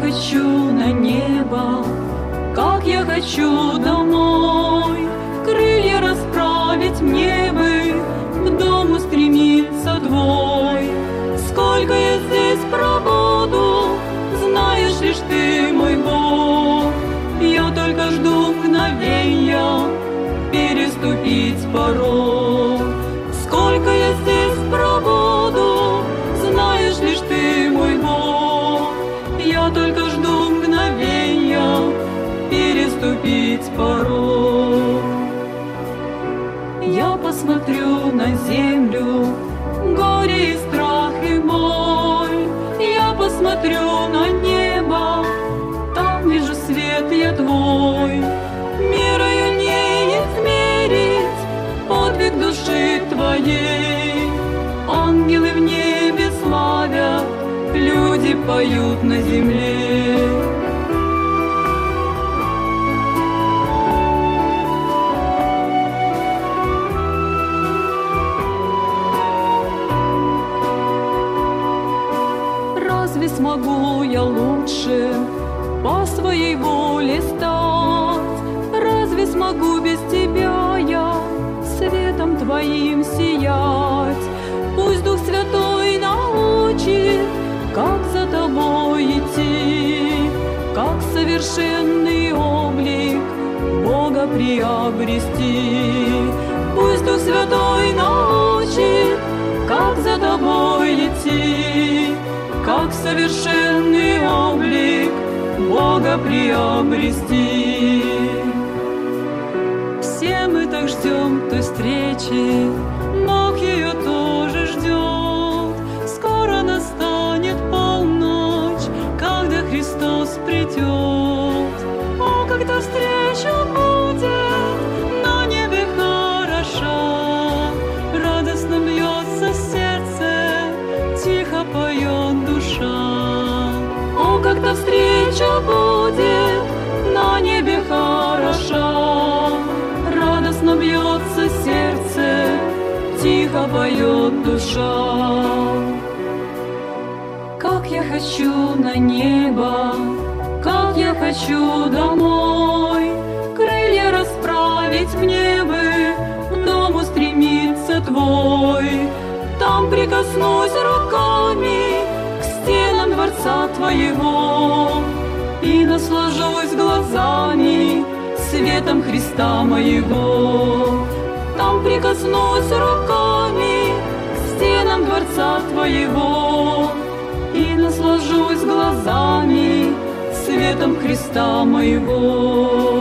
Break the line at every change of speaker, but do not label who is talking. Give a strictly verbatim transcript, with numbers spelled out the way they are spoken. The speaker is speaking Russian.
хочу на небо, как я хочу домой. Крылья расправить мне бы, к дому стремиться твой. Сколько я здесь пробуду, знаешь лишь ты, мой Бог. Я только жду мгновенья переступить порог. Сколько я здесь пробуду, знаешь лишь ты, мой Бог. Я только жду мгновенья переступить порог. Я посмотрю на землю, горе и страх и боль. Я посмотрю на небо, там вижу свет я твой. Мерою не измерить подвиг души твоей. Ангелы в небе славят, люди поют на земле. Разве смогу я лучше по своей воле стать? Разве смогу без тебя я светом твоим сиять? Пусть Дух Святой научит, как за тобой идти, как совершенный облик Бога приобрести. Пусть Дух Святой научит, как за тобой идти, как совершенный облик Бога приобрести. Все мы так ждем той встречи, Бог ее тоже ждет. Скоро настанет полночь, когда Христос придет. О, когда встреча будет на небе хороша, радостно бьется сердце, тихо поет душа. О, когда встреча будет на небе хороша, радостно бьется сердце, тихо поет душа. Как я хочу на небо, как я хочу домой. Крылья расправить мне бы, к дому стремиться твой. Там прикоснусь руками к стенам дворца твоего и наслажусь глазами светом Христа моего. Там прикоснусь руками к стенам дворца твоего и наслажусь глазами светом Христа моего.